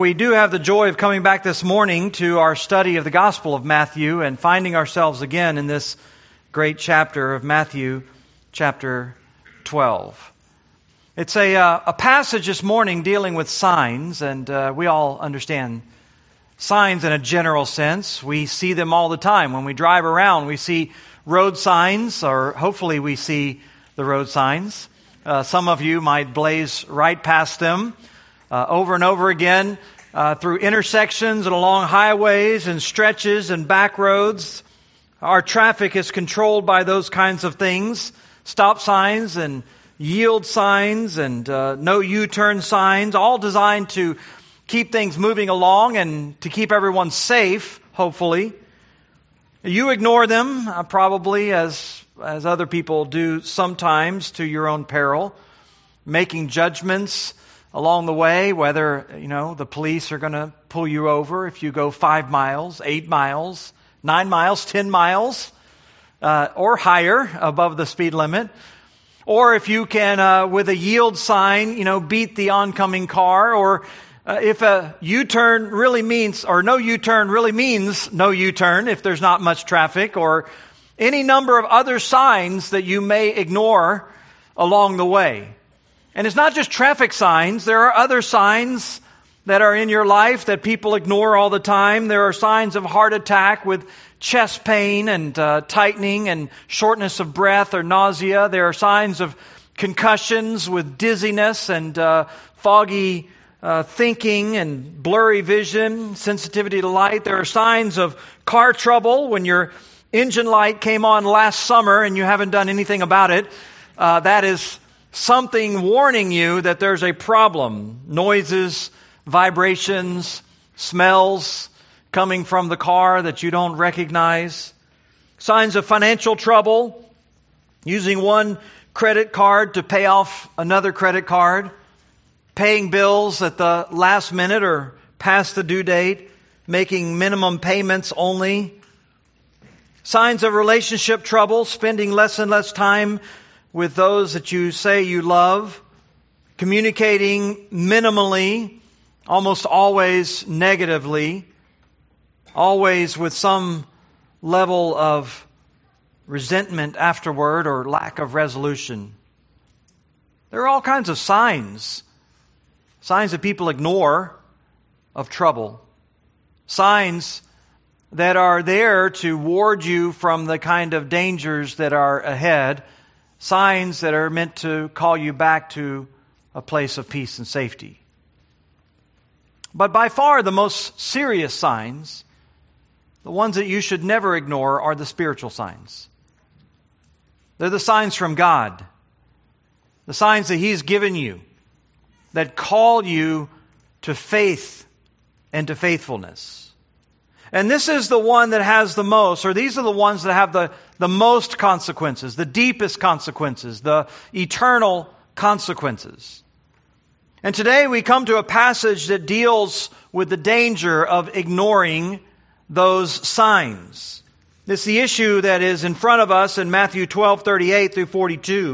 We do have the joy of coming back this morning to our study of the Gospel of Matthew and finding ourselves again in this great chapter of Matthew, chapter 12. It's a passage this morning dealing with signs, and we all understand signs in a general sense. We see them all the time. When we drive around, we see road signs, or hopefully we see the road signs. Some of you might blaze right past them over and over again through intersections and along highways and stretches and back roads. Our traffic is controlled by those kinds of things. Stop signs and yield signs and no U-turn signs, all designed to keep things moving along and to keep everyone safe, hopefully. You ignore them probably as other people do sometimes to your own peril, making judgments along the way, whether, the police are going to pull you over if you go 5 miles, 8 miles, 9 miles, 10 miles, or higher above the speed limit. Or if you can, with a yield sign, beat the oncoming car. Or if a U-turn really means, or no U-turn really means no U-turn if there's not much traffic. Or any number of other signs that you may ignore along the way. And it's not just traffic signs. There are other signs that are in your life that people ignore all the time. There are signs of heart attack with chest pain and tightening and shortness of breath or nausea. There are signs of concussions with dizziness and foggy thinking and blurry vision, sensitivity to light. There are signs of car trouble when your engine light came on last summer and you haven't done anything about it. That is something warning you that there's a problem. Noises, vibrations, smells coming from the car that you don't recognize. Signs of financial trouble, using one credit card to pay off another credit card, paying bills at the last minute or past the due date, making minimum payments only. Signs of relationship trouble, spending less and less time with those that you say you love, communicating minimally, almost always negatively, always with some level of resentment afterward or lack of resolution. There are all kinds of signs that people ignore of trouble, signs that are there to ward you from the kind of dangers that are ahead, signs that are meant to call you back to a place of peace and safety. But by far the most serious signs, the ones that you should never ignore, are the spiritual signs. They're the signs from God, the signs that He's given you that call you to faith and to faithfulness. And this is the one that has the most, or these are the ones that have the most consequences, the deepest consequences, the eternal consequences. And today we come to a passage that deals with the danger of ignoring those signs. It's the issue that is in front of us in Matthew 12:38 through 42,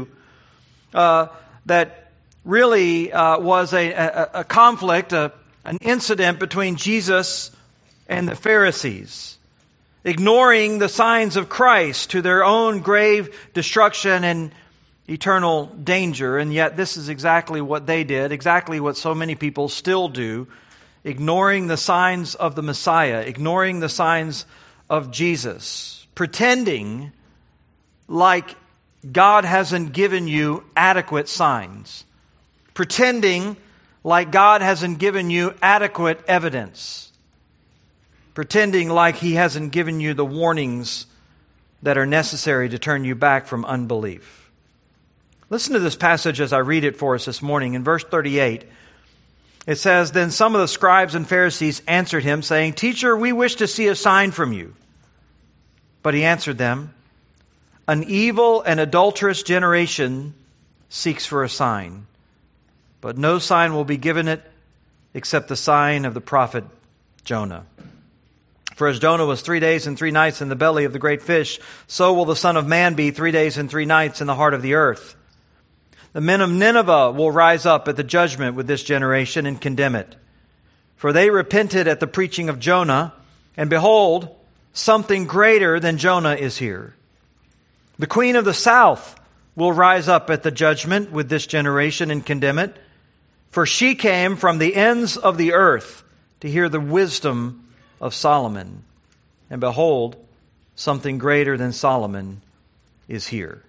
that really was a conflict, an incident between Jesus and the Pharisees, ignoring the signs of Christ to their own grave destruction and eternal danger. And yet this is exactly what they did, exactly what so many people still do, ignoring the signs of the Messiah, ignoring the signs of Jesus, pretending like God hasn't given you adequate signs, pretending like God hasn't given you adequate evidence, pretending like He hasn't given you the warnings that are necessary to turn you back from unbelief. Listen to this passage as I read it for us this morning. In verse 38, it says, "Then some of the scribes and Pharisees answered Him, saying, 'Teacher, we wish to see a sign from you.' But He answered them, 'An evil and adulterous generation seeks for a sign, but no sign will be given it except the sign of the prophet Jonah. For as Jonah was 3 days and 3 nights in the belly of the great fish, so will the Son of Man be 3 days and 3 nights in the heart of the earth. The men of Nineveh will rise up at the judgment with this generation and condemn it. For they repented at the preaching of Jonah, and behold, something greater than Jonah is here. The queen of the south will rise up at the judgment with this generation and condemn it. For she came from the ends of the earth to hear the wisdom of Solomon. And behold, something greater than Solomon is here.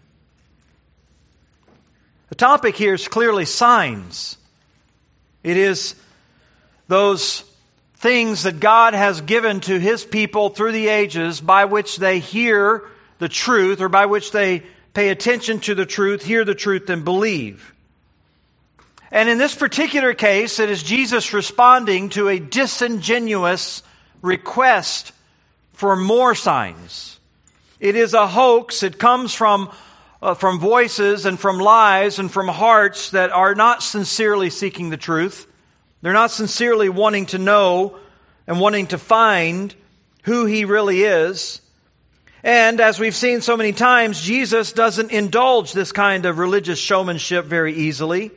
The topic here is clearly signs. It is those things that God has given to His people through the ages by which they hear the truth, or by which they pay attention to the truth, hear the truth, and believe. And in this particular case, it is Jesus responding to a disingenuous request for more signs. It is a hoax. It comes from voices and from lies and from hearts that are not sincerely seeking the truth. They're not sincerely wanting to know and wanting to find who He really is. And as we've seen so many times, Jesus doesn't indulge this kind of religious showmanship very easily.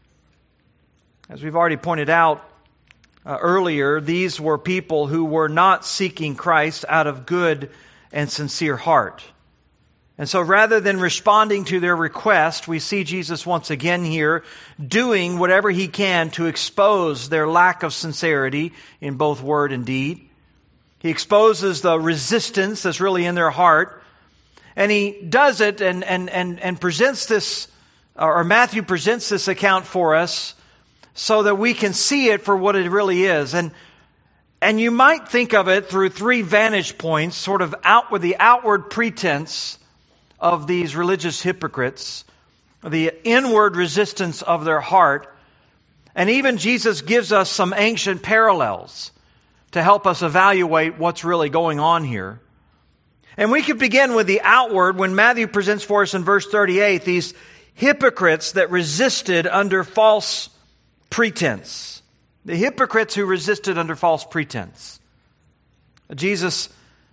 As we've already pointed out earlier, these were people who were not seeking Christ out of good and sincere heart. And so rather than responding to their request, we see Jesus once again here doing whatever He can to expose their lack of sincerity in both word and deed. He exposes the resistance that's really in their heart. And He does it and presents this, or Matthew presents this account for us so that we can see it for what it really is. And you might think of it through three vantage points, sort of with the outward pretense of these religious hypocrites, the inward resistance of their heart. And even Jesus gives us some ancient parallels to help us evaluate what's really going on here. And we could begin with the outward when Matthew presents for us in verse 38 these hypocrites that resisted under false pretense. The hypocrites who resisted under false pretense. Jesus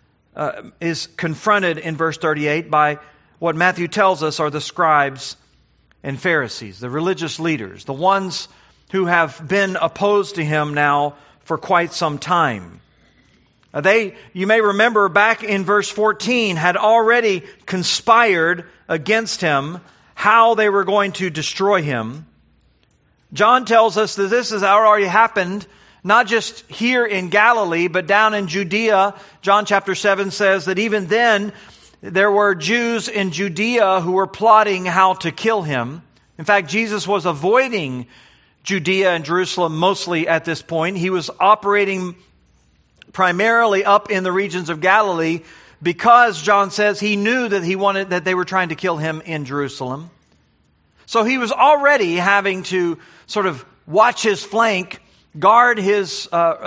is confronted in verse 38 by what Matthew tells us are the scribes and Pharisees, the religious leaders, the ones who have been opposed to Him now for quite some time. You may remember back in verse 14, had already conspired against Him, how they were going to destroy Him. John tells us that this has already happened, not just here in Galilee, but down in Judea. John chapter 7 says that even then, there were Jews in Judea who were plotting how to kill Him. In fact, Jesus was avoiding Judea and Jerusalem mostly at this point. He was operating primarily up in the regions of Galilee because, John says, He knew that they were trying to kill Him in Jerusalem. So He was already having to sort of watch His flank, guard His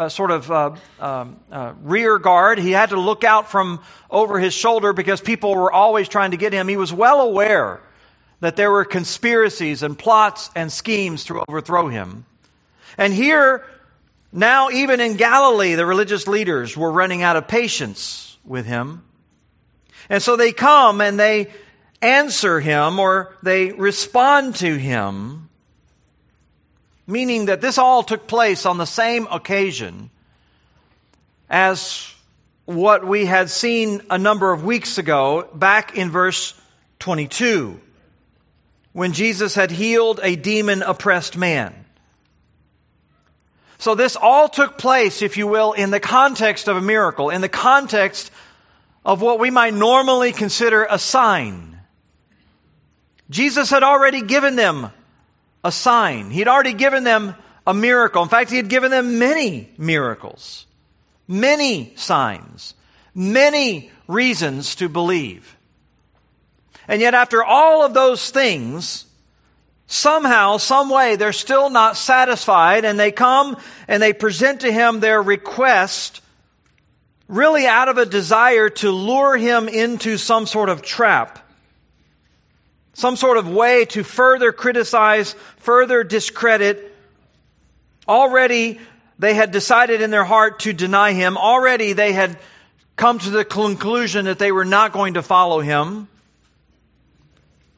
rear guard. He had to look out from over His shoulder because people were always trying to get Him. He was well aware that there were conspiracies and plots and schemes to overthrow Him. And here, now even in Galilee, the religious leaders were running out of patience with Him. And so they come and they answer Him, or they respond to Him, meaning that this all took place on the same occasion as what we had seen a number of weeks ago, back in verse 22, when Jesus had healed a demon-oppressed man. So this all took place, if you will, in the context of a miracle, in the context of what we might normally consider a sign. Jesus had already given them a sign. He had already given them a miracle. In fact, He had given them many miracles, many signs, many reasons to believe. And yet after all of those things, somehow, some way, they're still not satisfied, and they come and they present to Him their request, really out of a desire to lure Him into some sort of trap, some sort of way to further criticize, further discredit. Already they had decided in their heart to deny Him. Already they had come to the conclusion that they were not going to follow Him.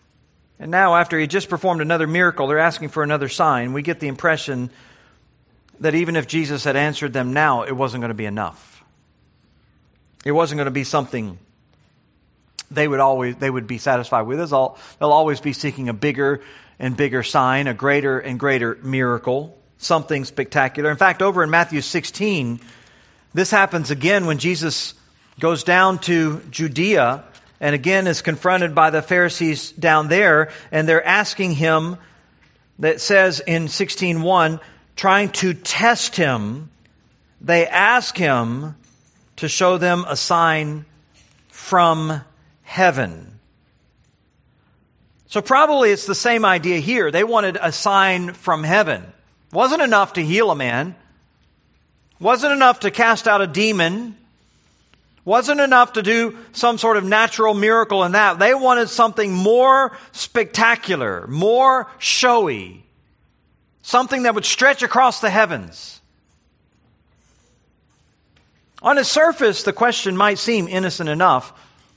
And now, after He just performed another miracle, they're asking for another sign. We get the impression that even if Jesus had answered them now, it wasn't going to be enough. It wasn't going to be something they would be satisfied with. They'll always be seeking a bigger and bigger sign, a greater and greater miracle, something spectacular. In fact, over in Matthew 16, this happens again when Jesus goes down to Judea and again is confronted by the Pharisees down there, and they're asking him, that says in 16:1, trying to test him, they ask him to show them a sign from heaven. So probably it's the same idea here. They wanted a sign from heaven. Wasn't enough to heal a man. Wasn't enough to cast out a demon. Wasn't enough to do some sort of natural miracle in that. They wanted something more spectacular, more showy. Something that would stretch across the heavens. On the surface, the question might seem innocent enough.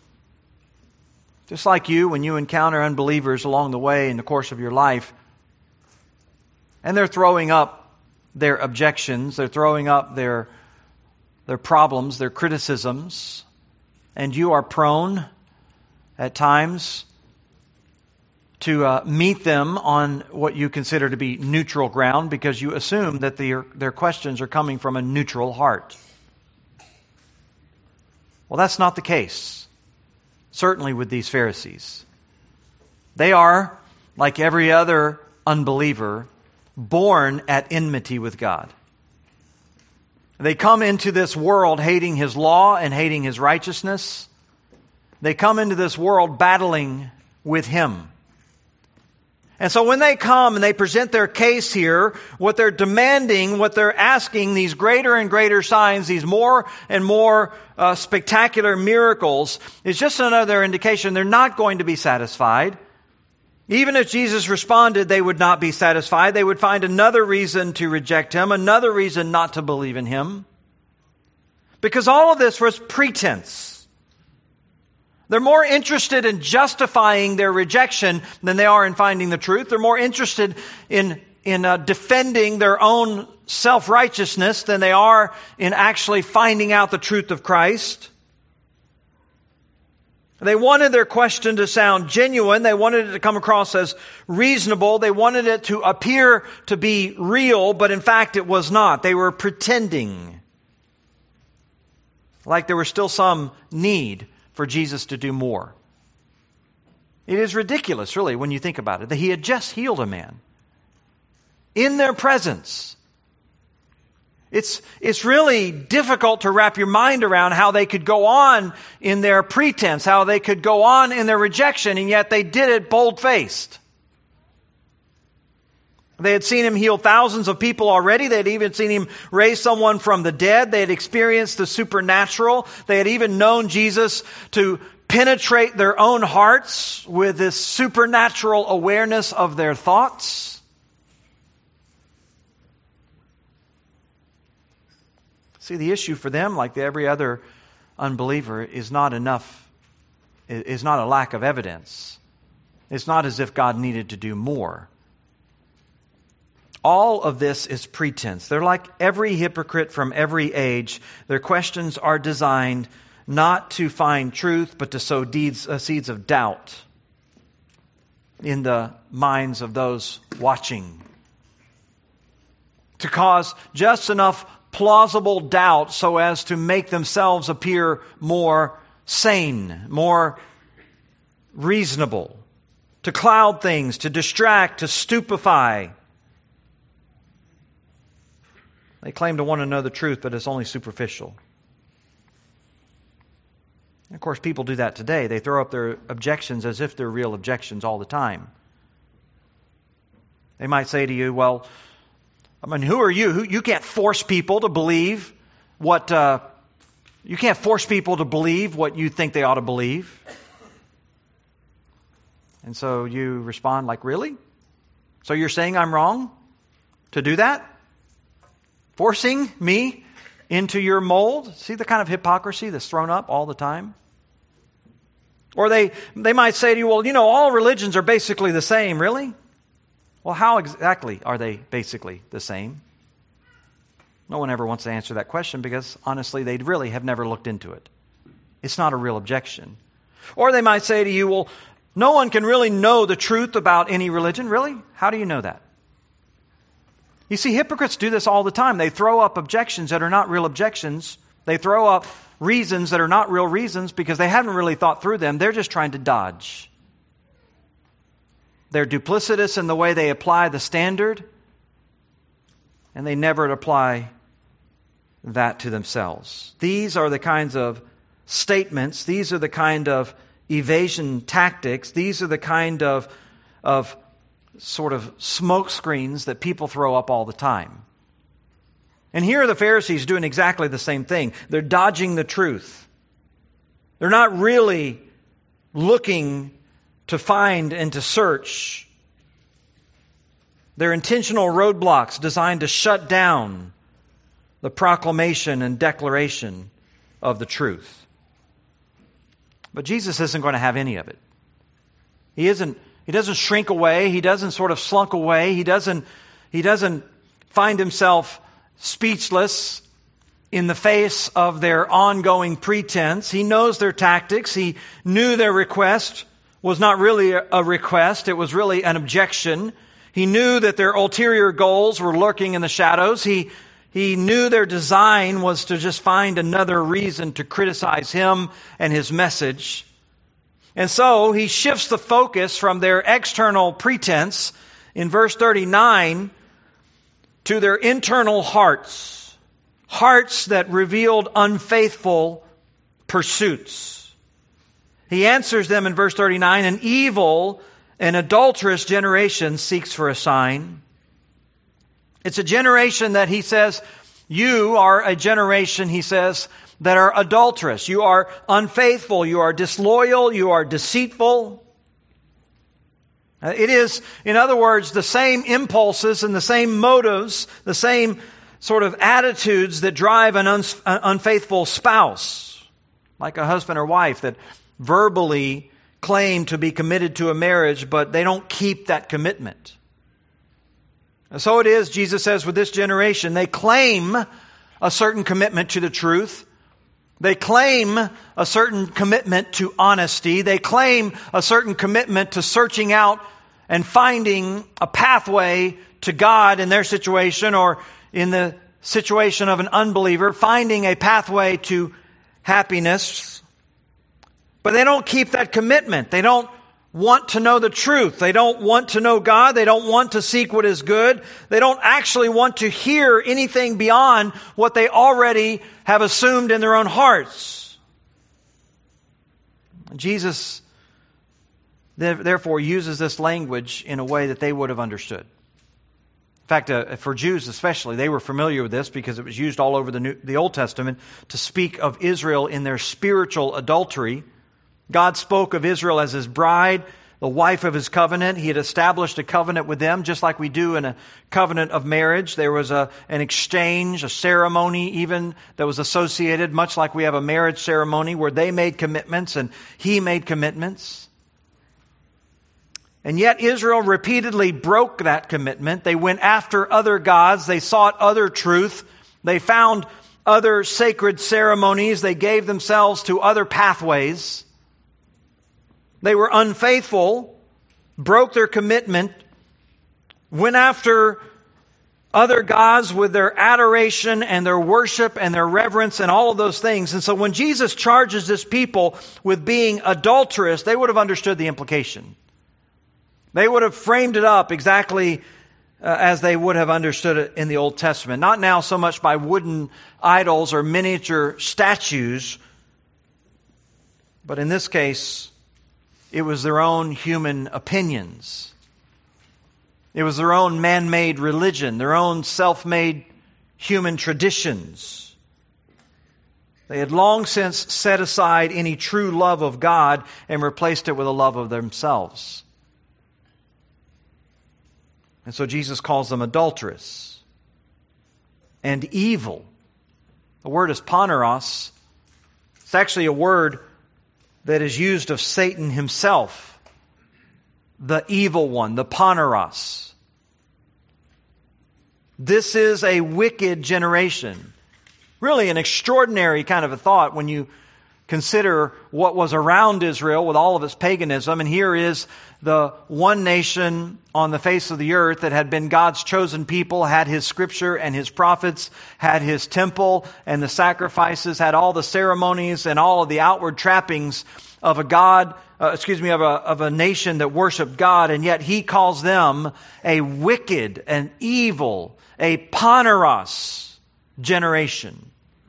Just like you, when you encounter unbelievers along the way in the course of your life, and they're throwing up their objections, they're throwing up their problems, their criticisms, and you are prone at times to meet them on what you consider to be neutral ground because you assume that their questions are coming from a neutral heart. Well, that's not the case, certainly with these Pharisees. They are, like every other unbeliever, born at enmity with God. They come into this world hating His law and hating His righteousness. They come into this world battling with Him. And so when they come and they present their case here, what they're demanding, what they're asking, these greater and greater signs, these more and more spectacular miracles, is just another indication they're not going to be satisfied. Even if Jesus responded, they would not be satisfied. They would find another reason to reject Him, another reason not to believe in Him. Because all of this was pretense. They're more interested in justifying their rejection than they are in finding the truth. They're more interested in defending their own self-righteousness than they are in actually finding out the truth of Christ. They wanted their question to sound genuine. They wanted it to come across as reasonable. They wanted it to appear to be real, but in fact it was not. They were pretending like there was still some need for Jesus to do more. It is ridiculous, really, when you think about it, that He had just healed a man in their presence. It's really difficult to wrap your mind around how they could go on in their pretense, how they could go on in their rejection, and yet they did it bold-faced. They had seen Him heal thousands of people already. They had even seen Him raise someone from the dead. They had experienced the supernatural. They had even known Jesus to penetrate their own hearts with this supernatural awareness of their thoughts. See, the issue for them, like every other unbeliever, is not enough, is not a lack of evidence. It's not as if God needed to do more. All of this is pretense. They're like every hypocrite from every age. Their questions are designed not to find truth, but to sow seeds of doubt in the minds of those watching. To cause just enough plausible doubt so as to make themselves appear more sane, more reasonable. To cloud things, to distract, to stupefy. They claim to want to know the truth, but it's only superficial. And of course, people do that today. They throw up their objections as if they're real objections all the time. They might say to you, well, I mean, who are you? You can't force people to believe what you can't force people to believe what you think they ought to believe. And so you respond like, really? So you're saying I'm wrong to do that? Forcing me into your mold? See the kind of hypocrisy that's thrown up all the time? Or they might say to you, well, all religions are basically the same, really? Well, how exactly are they basically the same? No one ever wants to answer that question because, honestly, they really have never looked into it. It's not a real objection. Or they might say to you, well, no one can really know the truth about any religion. Really? How do you know that? You see, hypocrites do this all the time. They throw up objections that are not real objections. They throw up reasons that are not real reasons because they haven't really thought through them. They're just trying to dodge. They're duplicitous in the way they apply the standard, and they never apply that to themselves. These are the kinds of statements, these are the kind of evasion tactics, these are the kind of sort of smoke screens that people throw up all the time. And here are the Pharisees doing exactly the same thing. They're dodging the truth. They're not really looking to find and to search. They're intentional roadblocks designed to shut down the proclamation and declaration of the truth. But Jesus isn't going to have any of it. He doesn't shrink away. He doesn't sort of slunk away. He doesn't find himself speechless in the face of their ongoing pretense. He knows their tactics. He knew their request was not really a request. It was really an objection. He knew that their ulterior goals were lurking in the shadows. He knew their design was to just find another reason to criticize him and his message. And so he shifts the focus from their external pretense in verse 39 to their internal hearts. Hearts that revealed unfaithful pursuits. He answers them in verse 39, an evil and adulterous generation seeks for a sign. It's a generation that he says, you are a generation, he says, that are adulterous. You are unfaithful. You are disloyal. You are deceitful. It is, in other words, the same impulses and the same motives, the same sort of attitudes that drive an unfaithful spouse, like a husband or wife that verbally claim to be committed to a marriage, but they don't keep that commitment. And so it is, Jesus says, with this generation. They claim a certain commitment to the truth. They claim a certain commitment to honesty. They claim a certain commitment to searching out and finding a pathway to God in their situation, or in the situation of an unbeliever, finding a pathway to happiness. But they don't keep that commitment. They don't want to know the truth. They don't want to know God. They don't want to seek what is good. They don't actually want to hear anything beyond what they already have assumed in their own hearts. Jesus, therefore, uses this language in a way that they would have understood. In fact, for Jews especially, they were familiar with this because it was used all over the Old Testament to speak of Israel in their spiritual adultery. God spoke of Israel as his bride, the wife of his covenant. He had established a covenant with them, just like we do in a covenant of marriage. There was an exchange, a ceremony even that was associated, much like we have a marriage ceremony where they made commitments and he made commitments. And yet Israel repeatedly broke that commitment. They went after other gods. They sought other truth. They found other sacred ceremonies. They gave themselves to other pathways. They were unfaithful, broke their commitment, went after other gods with their adoration and their worship and their reverence and all of those things. And so when Jesus charges this people with being adulterous, they would have understood the implication. They would have framed it up exactly as they would have understood it in the Old Testament. Not now so much by wooden idols or miniature statues, but in this case, it was their own human opinions. It was their own man-made religion, their own self-made human traditions. They had long since set aside any true love of God and replaced it with a love of themselves. And so Jesus calls them adulterous and evil. The word is poneros. It's actually a word that is used of Satan himself, the evil one, the poneros. This is a wicked generation. Really an extraordinary kind of a thought when you consider what was around Israel with all of its paganism. And here is the one nation on the face of the earth that had been God's chosen people, had His scripture and His prophets, had His temple and the sacrifices, had all the ceremonies and all of the outward trappings of a nation that worshiped God. And yet He calls them a wicked, an evil, a poneros generation.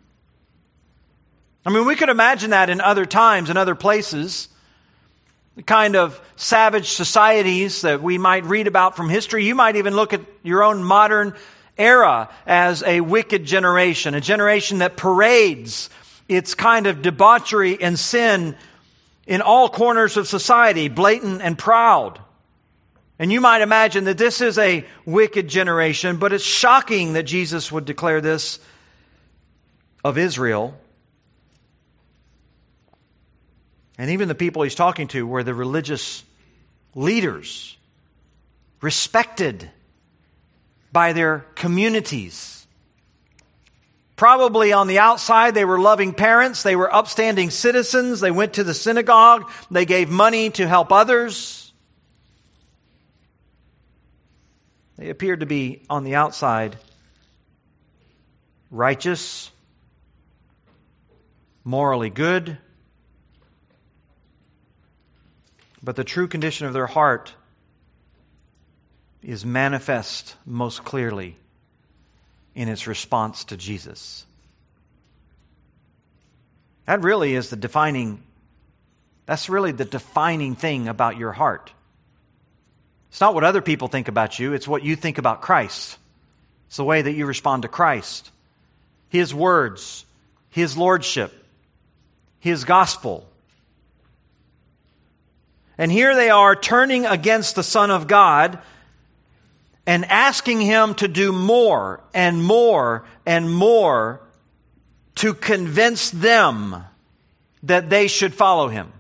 I mean, we could imagine that in other times, in other places. The kind of savage societies that we might read about from history. You might even look at your own modern era as a wicked generation, a generation that parades its kind of debauchery and sin in all corners of society, blatant and proud. And you might imagine that this is a wicked generation, but it's shocking that Jesus would declare this of Israel. And even the people He's talking to were the religious leaders, respected by their communities. Probably on the outside, they were loving parents. They were upstanding citizens. They went to the synagogue. They gave money to help others. They appeared to be, on the outside, righteous, morally good. But the true condition of their heart is manifest most clearly in its response to Jesus. That's really the defining thing about your heart. It's not what other people think about you, it's what you think about Christ. It's the way that you respond to Christ. His words, His lordship, His gospel. And here they are turning against the Son of God and asking Him to do more and more and more to convince them that they should follow Him.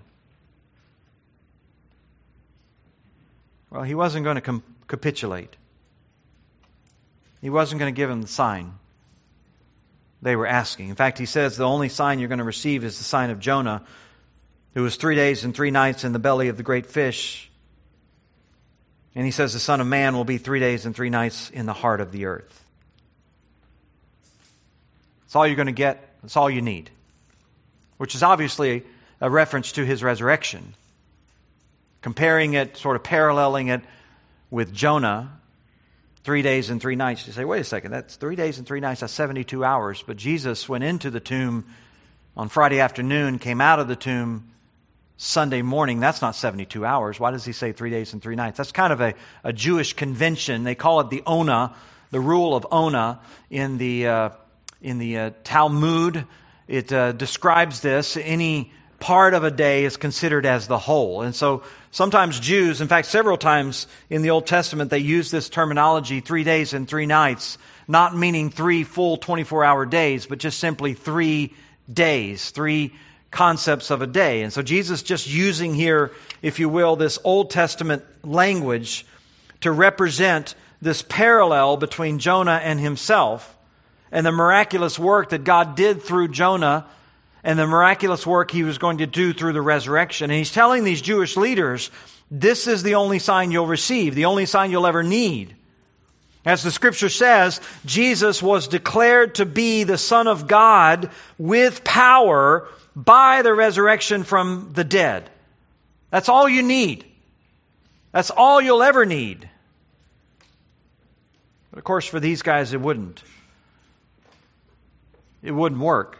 Well, He wasn't going to capitulate. He wasn't going to give them the sign they were asking. In fact, He says the only sign you're going to receive is the sign of Jonah, who was 3 days and 3 nights in the belly of the great fish. And He says the Son of Man will be 3 days and 3 nights in the heart of the earth. That's all you're going to get. That's all you need. Which is obviously a reference to His resurrection. Comparing it, sort of paralleling it with Jonah, 3 days and 3 nights. You say, wait a second, that's 3 days and 3 nights, that's 72 hours. But Jesus went into the tomb on Friday afternoon, came out of the tomb Sunday morning. That's not 72 hours. Why does He say 3 days and 3 nights? That's kind of a Jewish convention. They call it the Ona, the rule of Ona in the Talmud. It describes this. Any part of a day is considered as the whole. And so sometimes Jews, in fact several times in the Old Testament, they use this terminology, 3 days and 3 nights, not meaning 3 full 24-hour days, but just simply 3 days, 3 concepts of a day. And so Jesus just using here, if you will, this Old Testament language to represent this parallel between Jonah and Himself and the miraculous work that God did through Jonah and the miraculous work He was going to do through the resurrection. And He's telling these Jewish leaders, this is the only sign you'll receive, the only sign you'll ever need. As the Scripture says, Jesus was declared to be the Son of God with power by the resurrection from the dead. That's all you need. That's all you'll ever need. But of course, for these guys, it wouldn't. It wouldn't work.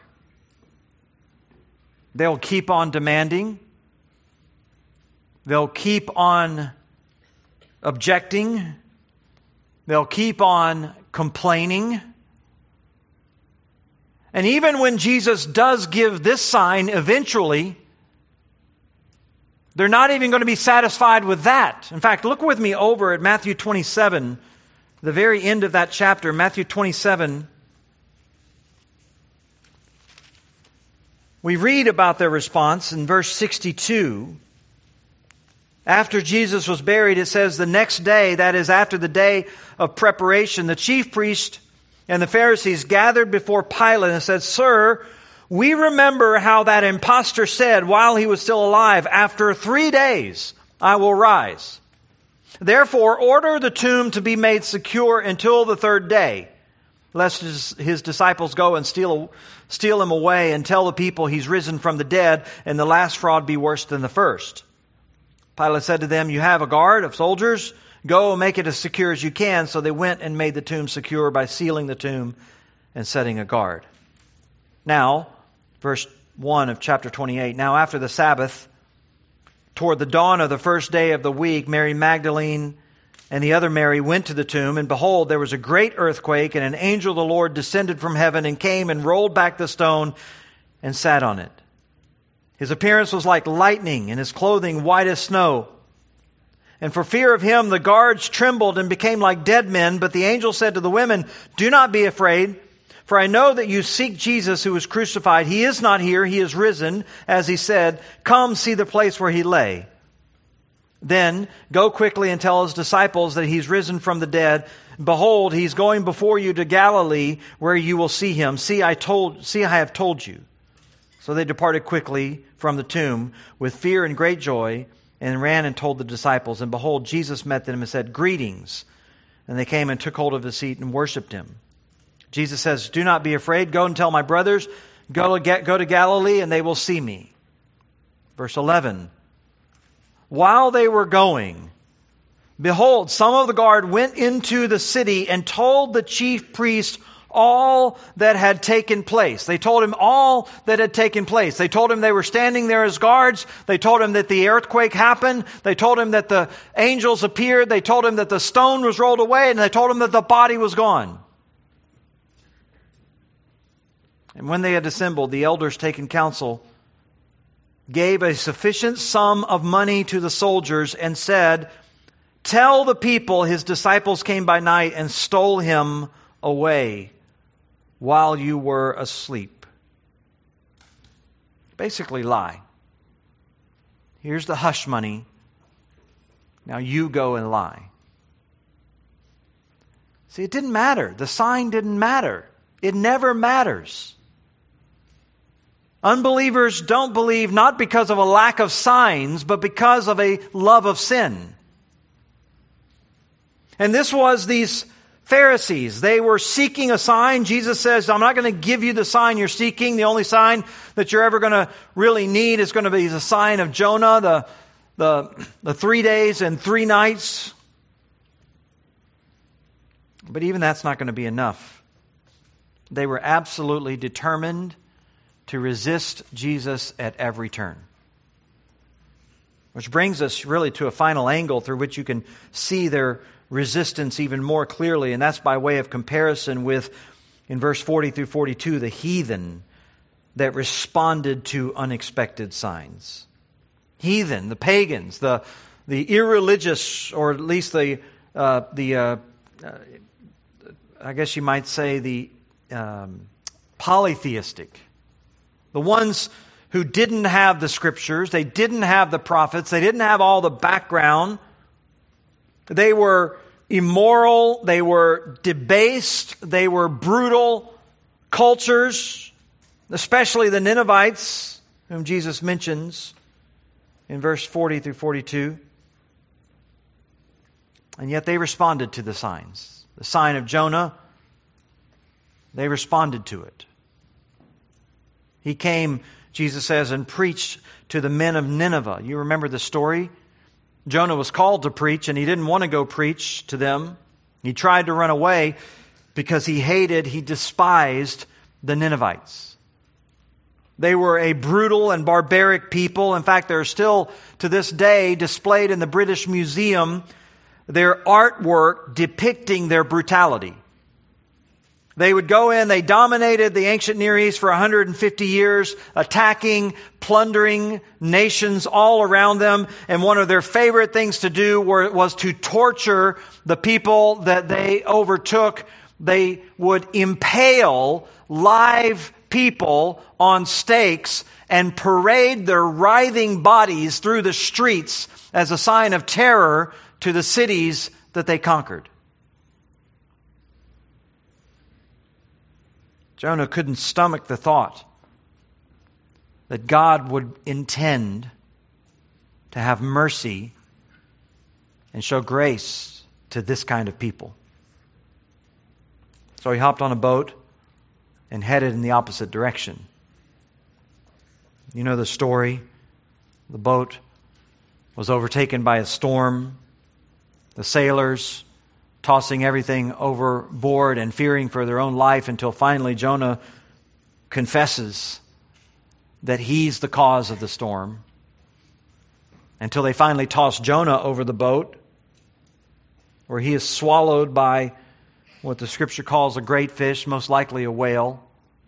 They'll keep on demanding. They'll keep on objecting. They'll keep on complaining. And even when Jesus does give this sign eventually, they're not even going to be satisfied with that. In fact, look with me over at Matthew 27, the very end of that chapter, Matthew 27. We read about their response in verse 62. After Jesus was buried, it says the next day, that is after the day of preparation, the chief priest and the Pharisees gathered before Pilate and said, "Sir, we remember how that impostor said while he was still alive, 'After 3 days I will rise.' Therefore, order the tomb to be made secure until the 3rd day, lest his disciples go and steal him away and tell the people he's risen from the dead, and the last fraud be worse than the first." Pilate said to them, "You have a guard of soldiers. Go and make it as secure as you can." So they went and made the tomb secure by sealing the tomb and setting a guard. Now, verse 1 of chapter 28, "Now after the Sabbath, toward the dawn of the first day of the week, Mary Magdalene and the other Mary went to the tomb, and behold, there was a great earthquake, and an angel of the Lord descended from heaven and came and rolled back the stone and sat on it. His appearance was like lightning, and his clothing white as snow. And for fear of him, the guards trembled and became like dead men. But the angel said to the women, 'Do not be afraid, for I know that you seek Jesus who was crucified. He is not here, he is risen, as he said. Come see the place where he lay. Then go quickly and tell his disciples that he's risen from the dead. Behold, he's going before you to Galilee, where you will see him. See, I have told you.' So they departed quickly from the tomb with fear and great joy, and ran and told the disciples. And behold, Jesus met them and said, 'Greetings.' And they came and took hold of his seat and worshipped him. Jesus says, 'Do not be afraid. Go and tell my brothers, go to Galilee, and they will see me.'" Verse 11, "While they were going, behold, some of the guard went into the city and told the chief priest all that had taken place." They told him all that had taken place. They told him they were standing there as guards. They told him that the earthquake happened. They told him that the angels appeared. They told him that the stone was rolled away, and they told him that the body was gone. And when they had assembled, the elders, taking counsel, gave a sufficient sum of money to the soldiers and said, "Tell the people his disciples came by night and stole him away while you were asleep." Basically lie. Here's the hush money. Now you go and lie. See, it didn't matter. The sign didn't matter. It never matters. Unbelievers don't believe not because of a lack of signs, but because of a love of sin. And this was these Pharisees. They were seeking a sign. Jesus says, "I'm not going to give you the sign you're seeking. The only sign that you're ever going to really need is going to be the sign of Jonah, the 3 days and 3 nights. But even that's not going to be enough. They were absolutely determined to resist Jesus at every turn. Which brings us really to a final angle through which you can see their resistance even more clearly, and that's by way of comparison with, in verse 40 through 42, the heathen that responded to unexpected signs. Heathen, the pagans, the irreligious, or at least I guess you might say the polytheistic. The ones who didn't have the scriptures, they didn't have the prophets, they didn't have all the background. They were immoral, they were debased, they were brutal cultures, especially the Ninevites, whom Jesus mentions in verse 40 through 42. And yet they responded to the signs. The sign of Jonah, they responded to it. He came, Jesus says, and preached to the men of Nineveh. You remember the story? Jonah was called to preach, and he didn't want to go preach to them. He tried to run away because he despised the Ninevites. They were a brutal and barbaric people. In fact, they're still, to this day, displayed in the British Museum, their artwork depicting their brutality. They would go in, they dominated the ancient Near East for 150 years, attacking, plundering nations all around them. And one of their favorite things to do was to torture the people that they overtook. They would impale live people on stakes and parade their writhing bodies through the streets as a sign of terror to the cities that they conquered. Jonah couldn't stomach the thought that God would intend to have mercy and show grace to this kind of people. So he hopped on a boat and headed in the opposite direction. You know the story. The boat was overtaken by a storm. The sailors tossing everything overboard and fearing for their own life until finally Jonah confesses that he's the cause of the storm. Until they finally toss Jonah over the boat, where he is swallowed by what the Scripture calls a great fish, most likely a whale.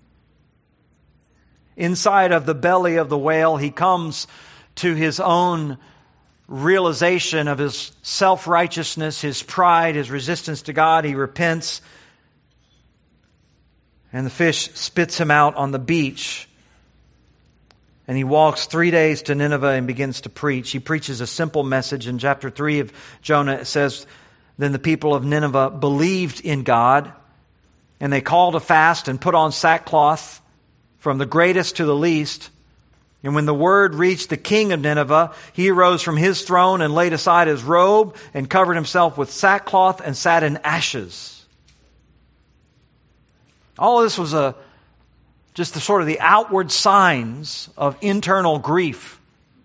Inside of the belly of the whale, he comes to his own realization of his self-righteousness, his pride, his resistance to God. He repents, and the fish spits him out on the beach. And he walks 3 days to Nineveh and begins to preach. He preaches a simple message. In chapter 3 of Jonah, it says, "Then the people of Nineveh believed in God, and they called a fast and put on sackcloth from the greatest to the least. And when the word reached the king of Nineveh, he arose from his throne and laid aside his robe and covered himself with sackcloth and sat in ashes." All of this was just the sort of the outward signs of internal grief.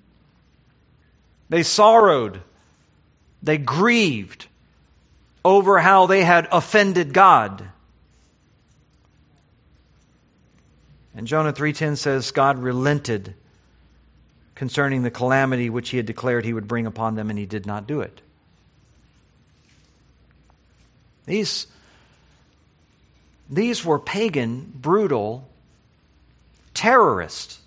They sorrowed. They grieved over how they had offended God. And Jonah 3:10 says, God relented concerning the calamity which he had declared he would bring upon them, and he did not do it. These were pagan, brutal terrorists.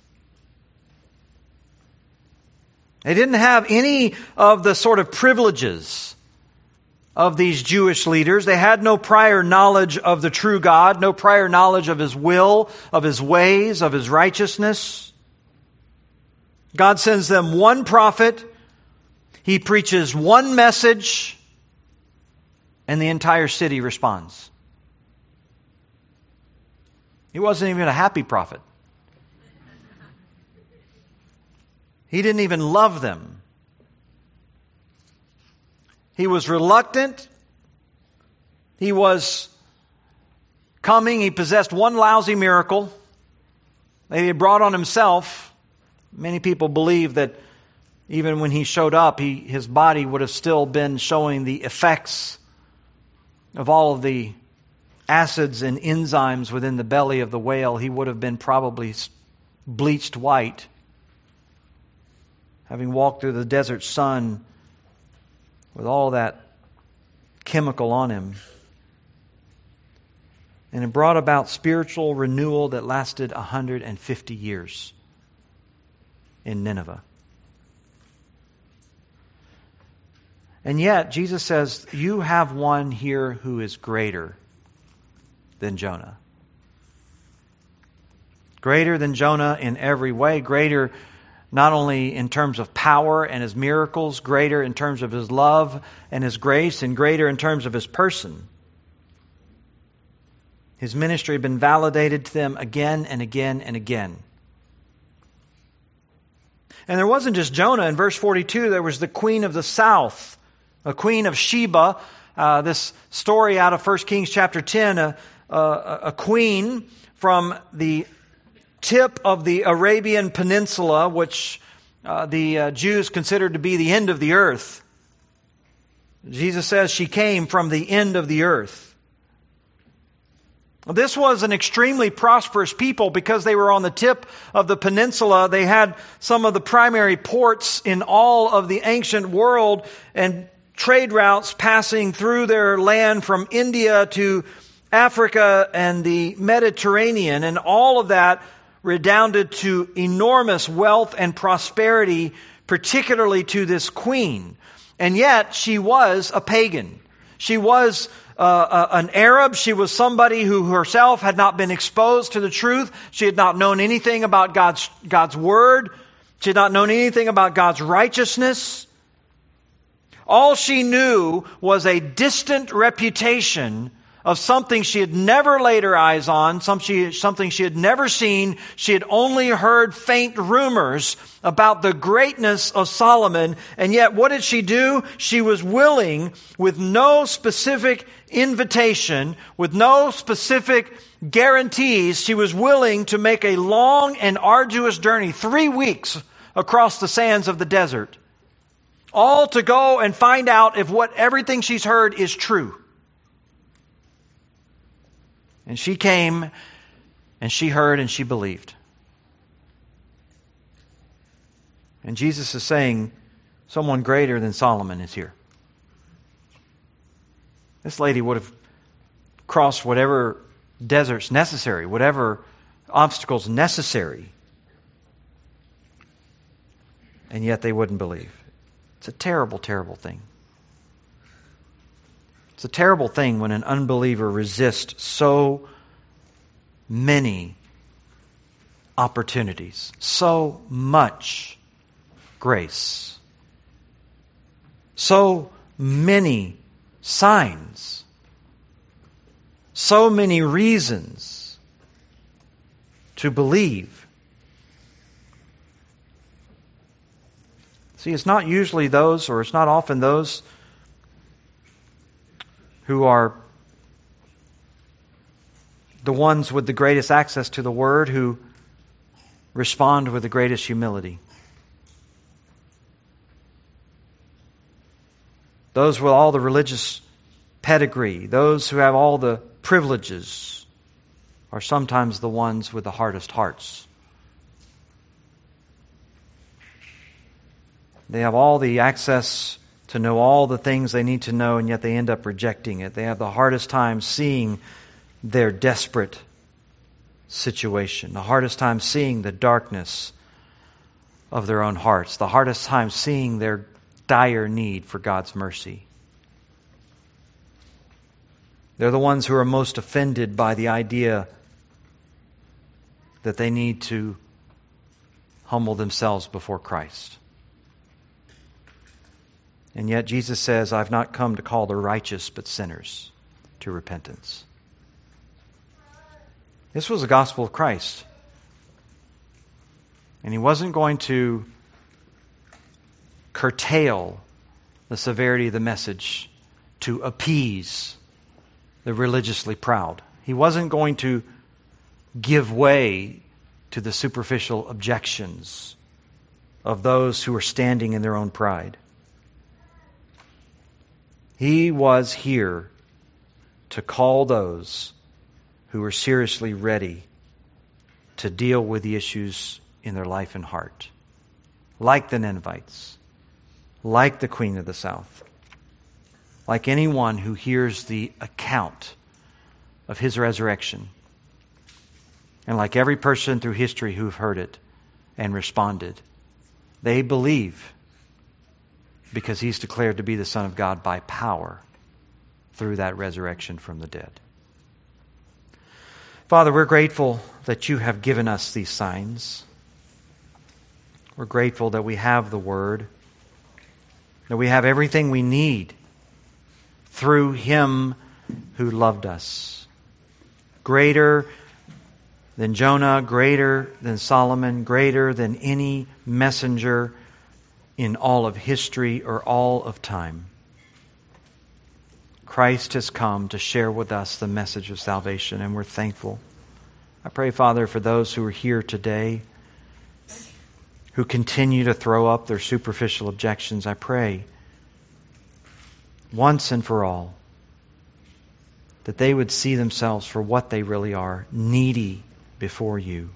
They didn't have any of the sort of privileges of these Jewish leaders. They had no prior knowledge of the true God, no prior knowledge of His will, of His ways, of His righteousness. God sends them one prophet. He preaches one message, and the entire city responds. He wasn't even a happy prophet. He didn't even love them. He was reluctant. He was coming. He possessed one lousy miracle that he had brought on himself. Many people believe that even when he showed up, his body would have still been showing the effects of all of the acids and enzymes within the belly of the whale. He would have been probably bleached white, having walked through the desert sun with all that chemical on him. And it brought about spiritual renewal that lasted 150 years in Nineveh. And yet, Jesus says, you have one here who is greater than Jonah. Greater than Jonah in every way. Greater not only in terms of power and His miracles, greater in terms of His love and His grace, and greater in terms of His person. His ministry had been validated to them again and again and again. And there wasn't just Jonah. In verse 42, there was the queen of the south, a queen of Sheba. This story out of 1 Kings chapter 10, a queen from the tip of the Arabian Peninsula, which the Jews considered to be the end of the earth. Jesus says she came from the end of the earth. This was an extremely prosperous people because they were on the tip of the peninsula. They had some of the primary ports in all of the ancient world and trade routes passing through their land from India to Africa and the Mediterranean, and all of that redounded to enormous wealth and prosperity, particularly to this queen. And yet she was a pagan. She was an Arab. She was somebody who herself had not been exposed to the truth. She had not known anything about God's word. She had not known anything about God's righteousness. All she knew was a distant reputation of something she had never laid her eyes on, something she had never seen. She had only heard faint rumors about the greatness of Solomon. And yet, what did she do? She was willing, with no specific invitation, with no specific guarantees, she was willing to make a long and arduous journey, 3 weeks across the sands of the desert, all to go and find out if everything she's heard is true. And she came, and she heard, and she believed. And Jesus is saying, someone greater than Solomon is here. This lady would have crossed whatever deserts necessary, whatever obstacles necessary, and yet they wouldn't believe. It's a terrible, terrible thing. It's a terrible thing when an unbeliever resists so many opportunities, so much grace, so many signs, so many reasons to believe. See, it's not usually those, or it's not often those who are the ones with the greatest access to the Word who respond with the greatest humility. Those with all the religious pedigree, those who have all the privileges, are sometimes the ones with the hardest hearts. They have all the access to know all the things they need to know, and yet they end up rejecting it. They have the hardest time seeing their desperate situation, the hardest time seeing the darkness of their own hearts, the hardest time seeing their dire need for God's mercy. They're the ones who are most offended by the idea that they need to humble themselves before Christ. And yet Jesus says, I've not come to call the righteous, but sinners to repentance. This was the gospel of Christ. And He wasn't going to curtail the severity of the message to appease the religiously proud. He wasn't going to give way to the superficial objections of those who are standing in their own pride. He was here to call those who are seriously ready to deal with the issues in their life and heart, like the Ninevites, like the Queen of the South, like anyone who hears the account of His resurrection, and like every person through history who've heard it and responded. They believe because He's declared to be the Son of God by power through that resurrection from the dead. Father, we're grateful that You have given us these signs. We're grateful that we have the Word, that we have everything we need through Him who loved us. Greater than Jonah, greater than Solomon, greater than any messenger in all of history or all of time. Christ has come to share with us the message of salvation, and we're thankful. I pray, Father, for those who are here today who continue to throw up their superficial objections, I pray once and for all that they would see themselves for what they really are, needy before You,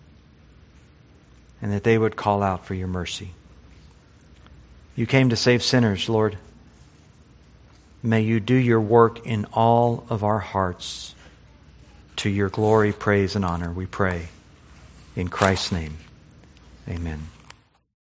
and that they would call out for Your mercy. You came to save sinners, Lord. May You do Your work in all of our hearts to Your glory, praise, and honor, we pray. In Christ's name, amen.